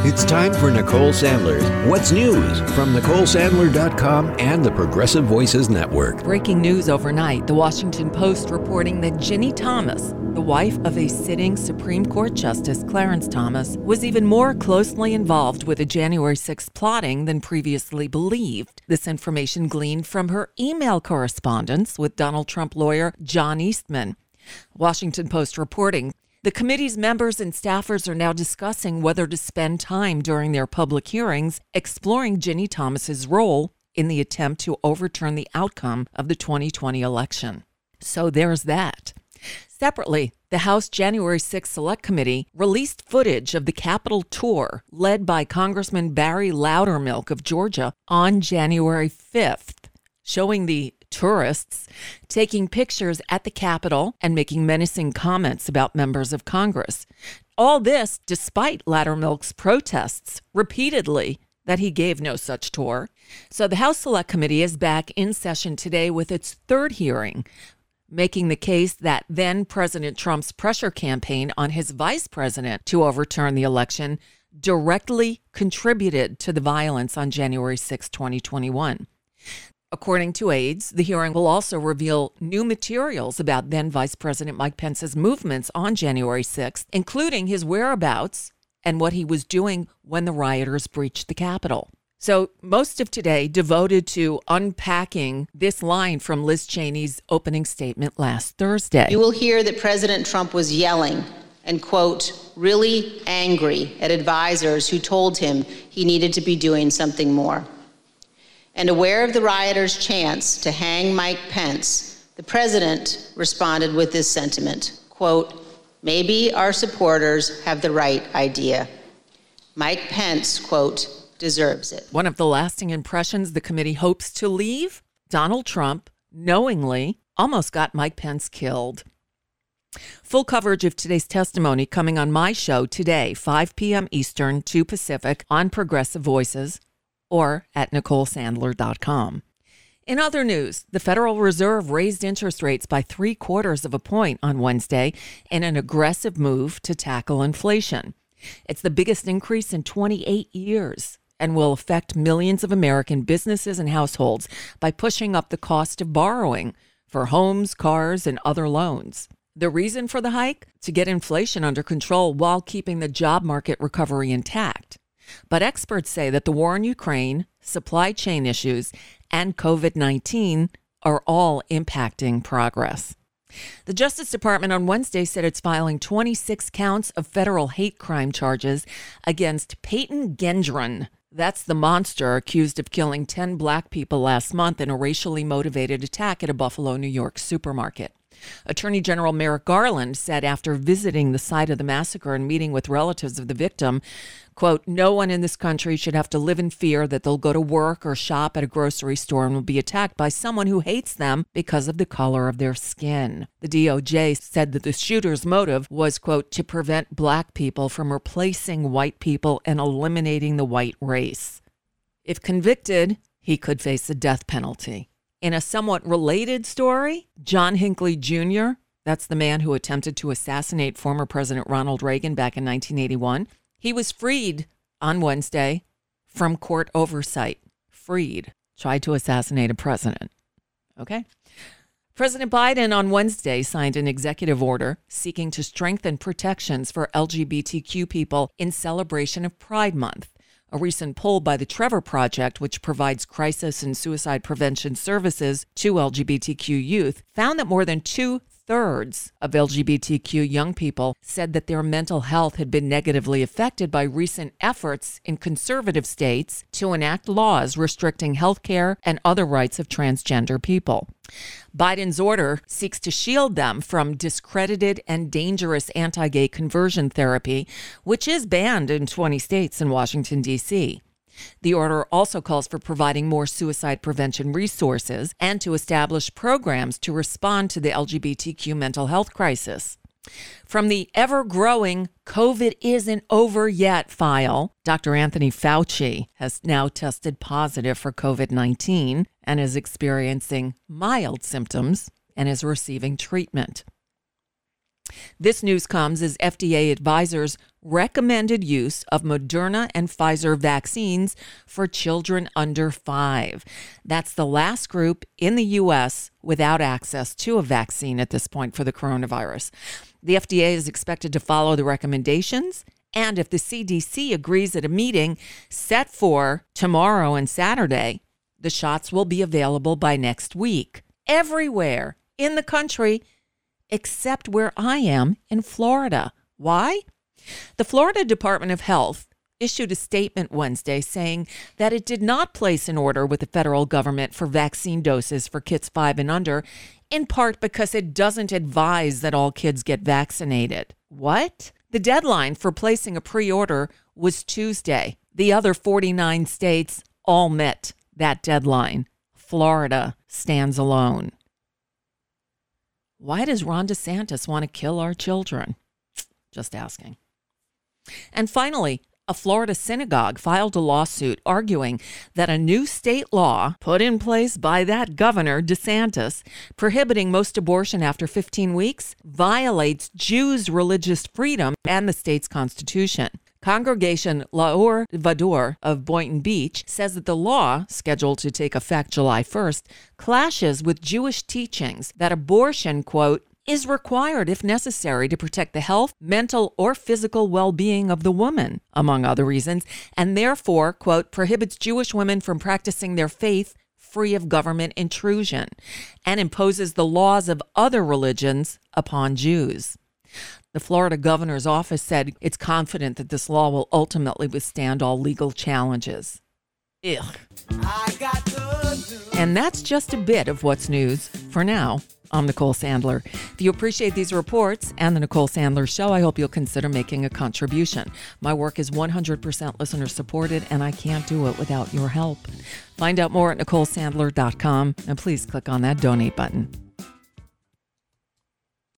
It's time for Nicole Sandler's What's News from NicoleSandler.com and the Progressive Voices Network. Breaking news overnight, the Washington Post reporting that Ginny Thomas, the wife of a sitting Supreme Court Justice Clarence Thomas, was even more closely involved with the January 6th plotting than previously believed. This information gleaned from her email correspondence with Donald Trump lawyer John Eastman. Washington Post reporting, the committee's members and staffers are now discussing whether to spend time during their public hearings exploring Ginny Thomas's role in the attempt to overturn the outcome of the 2020 election. So there's that. Separately, the House January 6th Select Committee released footage of the Capitol tour led by Congressman Barry Loudermilk of Georgia on January 5th, showing the tourists taking pictures at the Capitol and making menacing comments about members of Congress. All this despite Loudermilk's protests repeatedly that he gave no such tour. So the House Select Committee is back in session today with its third hearing, making the case that then President Trump's pressure campaign on his vice president to overturn the election directly contributed to the violence on January 6, 2021. According to aides, the hearing will also reveal new materials about then Vice President Mike Pence's movements on January 6th, including his whereabouts and what he was doing when the rioters breached the Capitol. So most of today devoted to unpacking this line from Liz Cheney's opening statement last Thursday. You will hear that President Trump was yelling and, quote, really angry at advisors who told him he needed to be doing something more. And aware of the rioters' chance to hang Mike Pence, the president responded with this sentiment, quote, maybe our supporters have the right idea. Mike Pence, quote, deserves it. One of the lasting impressions the committee hopes to leave, Donald Trump knowingly almost got Mike Pence killed. Full coverage of today's testimony coming on my show today, 5 p.m. Eastern, 2 Pacific, on Progressive Voices, or at NicoleSandler.com. In other news, the Federal Reserve raised interest rates by 0.75 of a point on Wednesday in an aggressive move to tackle inflation. It's the biggest increase in 28 years and will affect millions of American businesses and households by pushing up the cost of borrowing for homes, cars, and other loans. The reason for the hike? To get inflation under control while keeping the job market recovery intact. But experts say that the war in Ukraine, supply chain issues, and COVID-19 are all impacting progress. The Justice Department on Wednesday said it's filing 26 counts of federal hate crime charges against Peyton Gendron. That's the monster accused of killing 10 black people last month in a racially motivated attack at a Buffalo, New York supermarket. Attorney General Merrick Garland said after visiting the site of the massacre and meeting with relatives of the victim, quote, no one in this country should have to live in fear that they'll go to work or shop at a grocery store and will be attacked by someone who hates them because of the color of their skin. The DOJ said that the shooter's motive was, quote, to prevent black people from replacing white people and eliminating the white race. If convicted, he could face the death penalty. In a somewhat related story, John Hinckley Jr., that's the man who attempted to assassinate former President Ronald Reagan back in 1981, he was freed on Wednesday from court oversight. Freed. Tried to assassinate a president. Okay? President Biden on Wednesday signed an executive order seeking to strengthen protections for LGBTQ people in celebration of Pride Month. A recent poll by the Trevor Project, which provides crisis and suicide prevention services to LGBTQ youth, found that more than 2/3 of LGBTQ young people said that their mental health had been negatively affected by recent efforts in conservative states to enact laws restricting health care and other rights of transgender people. Biden's order seeks to shield them from discredited and dangerous anti-gay conversion therapy, which is banned in 20 states and Washington, D.C. The order also calls for providing more suicide prevention resources and to establish programs to respond to the LGBTQ mental health crisis. From the ever-growing COVID isn't over yet file, Dr. Anthony Fauci has now tested positive for COVID-19 and is experiencing mild symptoms and is receiving treatment. This news comes as FDA advisors recommended use of Moderna and Pfizer vaccines for children under 5. That's the last group in the U.S. without access to a vaccine at this point for the coronavirus. The FDA is expected to follow the recommendations, and if the CDC agrees at a meeting set for tomorrow and Saturday, the shots will be available by next week everywhere in the country except where I am in Florida. Why? The Florida Department of Health issued a statement Wednesday saying that it did not place an order with the federal government for vaccine doses for kids 5 and under, in part because it doesn't advise that all kids get vaccinated. What? The deadline for placing a pre-order was Tuesday. The other 49 states all met that deadline. Florida stands alone. Why does Ron DeSantis want to kill our children? Just asking. And finally, a Florida synagogue filed a lawsuit arguing that a new state law put in place by that governor, DeSantis, prohibiting most abortion after 15 weeks violates Jews' religious freedom and the state's constitution. Congregation Laor Vador of Boynton Beach says that the law, scheduled to take effect July 1st, clashes with Jewish teachings that abortion, quote, is required if necessary to protect the health, mental, or physical well-being of the woman, among other reasons, and therefore, quote, prohibits Jewish women from practicing their faith free of government intrusion, and imposes the laws of other religions upon Jews. The Florida governor's office said it's confident that this law will ultimately withstand all legal challenges. Ugh. And that's just a bit of what's news for now. I'm Nicole Sandler. If you appreciate these reports and the Nicole Sandler Show, I hope you'll consider making a contribution. My work is 100% listener supported, and I can't do it without your help. Find out more at NicoleSandler.com, and please click on that donate button.